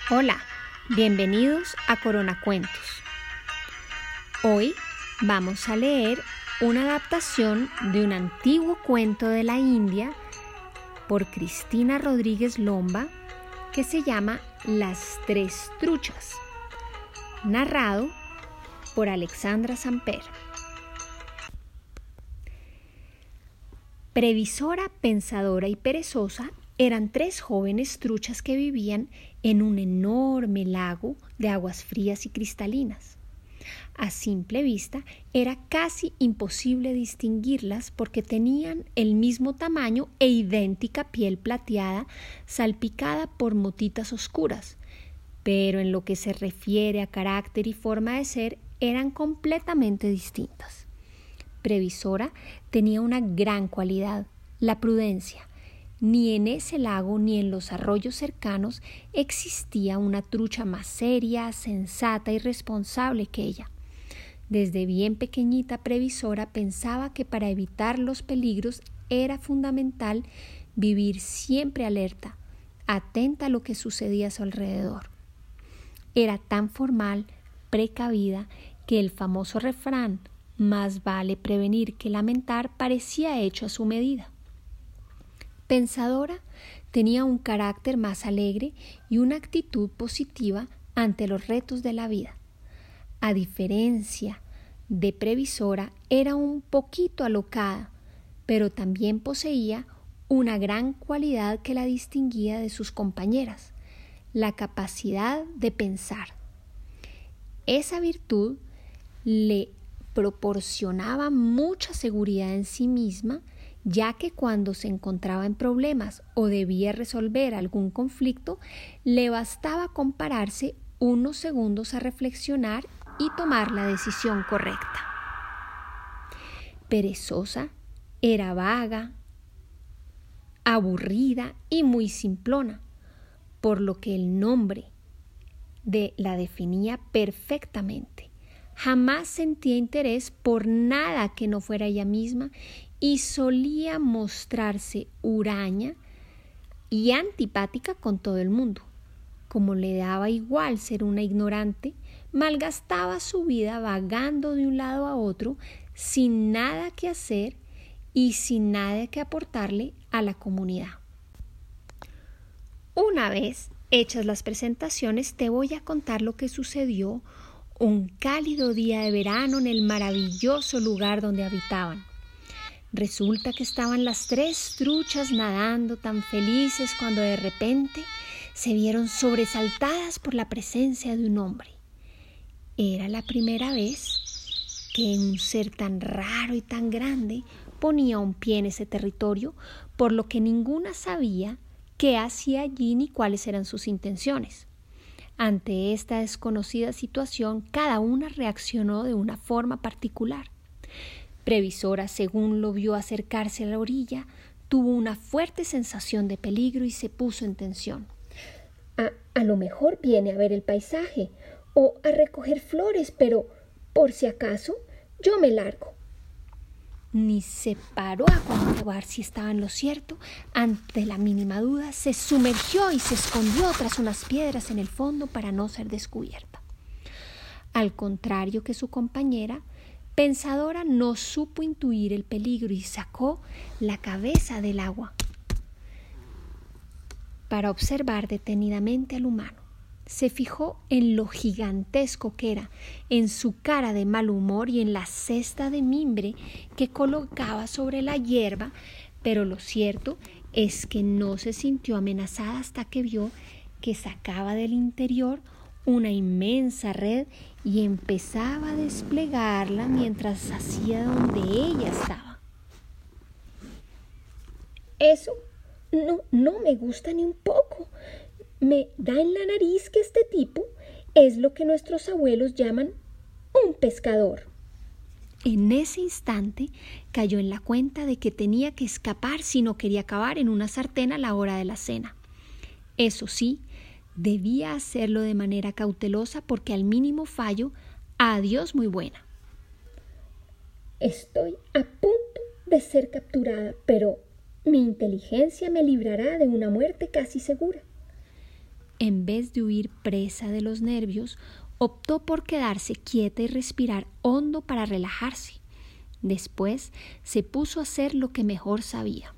Hola, bienvenidos a Corona Cuentos. Hoy vamos a leer una adaptación de un antiguo cuento de la India por Cristina Rodríguez Lomba que se llama Las Tres Truchas, narrado por Alexandra Samper. Previsora, pensadora y perezosa eran tres jóvenes truchas que vivían en un enorme lago de aguas frías y cristalinas. A simple vista era casi imposible distinguirlas porque tenían el mismo tamaño e idéntica piel plateada salpicada por motitas oscuras, pero en lo que se refiere a carácter y forma de ser eran completamente distintas. Previsora tenía una gran cualidad, la prudencia. Ni en ese lago ni en los arroyos cercanos existía una trucha más seria, sensata y responsable que ella. Desde bien pequeñita Previsora pensaba que para evitar los peligros era fundamental vivir siempre alerta, atenta a lo que sucedía a su alrededor. Era tan formal, precavida, que el famoso refrán «más vale prevenir que lamentar» parecía hecho a su medida. Pensadora tenía un carácter más alegre y una actitud positiva ante los retos de la vida. A diferencia de Previsora, era un poquito alocada, pero también poseía una gran cualidad que la distinguía de sus compañeras, la capacidad de pensar. Esa virtud le proporcionaba mucha seguridad en sí misma, ya que cuando se encontraba en problemas o debía resolver algún conflicto, le bastaba compararse unos segundos a reflexionar y tomar la decisión correcta. Perezosa, era vaga, aburrida y muy simplona, por lo que el nombre la definía perfectamente. Jamás sentía interés por nada que no fuera ella misma y solía mostrarse huraña y antipática con todo el mundo. Como le daba igual ser una ignorante, malgastaba su vida vagando de un lado a otro sin nada que hacer y sin nada que aportarle a la comunidad. Una vez hechas las presentaciones, te voy a contar lo que sucedió un cálido día de verano en el maravilloso lugar donde habitaban. Resulta que estaban las tres truchas nadando tan felices cuando de repente se vieron sobresaltadas por la presencia de un hombre. Era la primera vez que un ser tan raro y tan grande ponía un pie en ese territorio, por lo que ninguna sabía qué hacía allí ni cuáles eran sus intenciones. Ante esta desconocida situación, cada una reaccionó de una forma particular. Previsora, según lo vio acercarse a la orilla, tuvo una fuerte sensación de peligro y se puso en tensión. A lo mejor viene a ver el paisaje o a recoger flores, pero por si acaso yo me largo. Ni se paró a comprobar si estaba en lo cierto. Ante la mínima duda, se sumergió y se escondió tras unas piedras en el fondo para no ser descubierta. Al contrario que su compañera, Pensadora no supo intuir el peligro y sacó la cabeza del agua para observar detenidamente al humano. Se fijó en lo gigantesco que era, en su cara de mal humor y en la cesta de mimbre que colocaba sobre la hierba, pero lo cierto es que no se sintió amenazada hasta que vio que sacaba del interior una inmensa red y empezaba a desplegarla mientras hacía donde ella estaba. Eso no me gusta ni un poco. Me da en la nariz que este tipo es lo que nuestros abuelos llaman un pescador. En ese instante cayó en la cuenta de que tenía que escapar si no quería acabar en una sartén a la hora de la cena. Eso sí, debía hacerlo de manera cautelosa porque al mínimo fallo, adiós muy buena. Estoy a punto de ser capturada, pero mi inteligencia me librará de una muerte casi segura. en vez de huir presa de los nervios, optó por quedarse quieta y respirar hondo para relajarse. Después se puso a hacer lo que mejor sabía.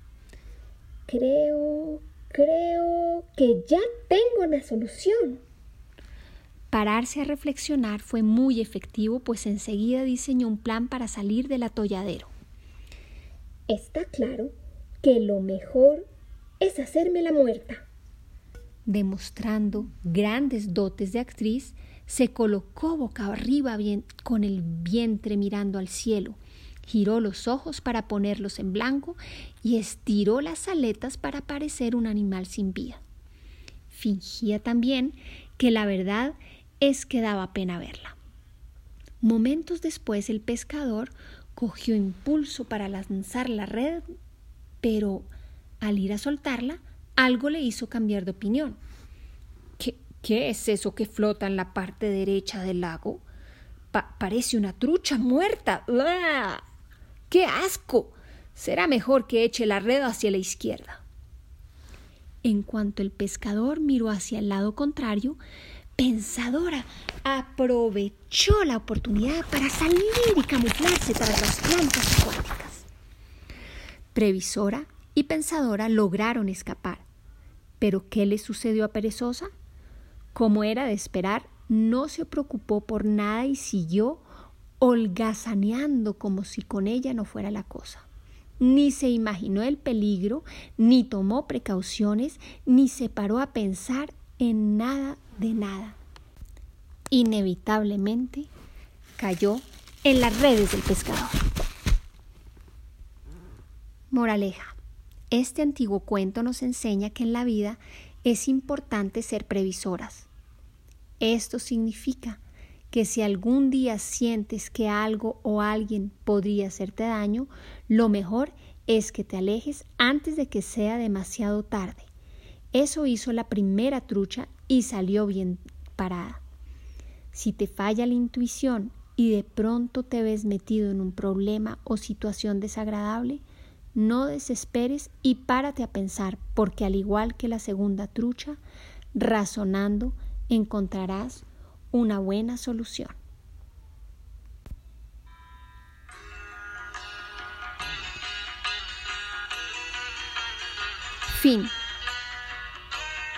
Creo que ya tengo una solución. Pararse a reflexionar fue muy efectivo, pues enseguida diseñó un plan para salir del atolladero. Está claro que lo mejor es hacerme la muerta. Demostrando grandes dotes de actriz, se colocó boca arriba con el vientre mirando al cielo, giró los ojos para ponerlos en blanco y estiró las aletas para parecer un animal sin vida. Fingía también que la verdad es que daba pena verla. Momentos después el pescador cogió impulso para lanzar la red, pero al ir a soltarla, algo le hizo cambiar de opinión. ¿Qué es eso que flota en la parte derecha del lago? Parece una trucha muerta. ¡Uah! ¡Qué asco! Será mejor que eche la red hacia la izquierda. En cuanto el pescador miró hacia el lado contrario, Pensadora aprovechó la oportunidad para salir y camuflarse tras las plantas acuáticas. Previsora y Pensadora lograron escapar. ¿Pero qué le sucedió a Perezosa? Como era de esperar, no se preocupó por nada y siguió holgazaneando como si con ella no fuera la cosa. Ni se imaginó el peligro, ni tomó precauciones, ni se paró a pensar en nada de nada. Inevitablemente cayó en las redes del pescador. Moraleja: este antiguo cuento nos enseña que en la vida es importante ser previsoras. Esto significa que si algún día sientes que algo o alguien podría hacerte daño, lo mejor es que te alejes antes de que sea demasiado tarde. Eso hizo la primera trucha y salió bien parada. Si te falla la intuición y de pronto te ves metido en un problema o situación desagradable, no desesperes y párate a pensar, porque al igual que la segunda trucha, razonando encontrarás una buena solución. Fin.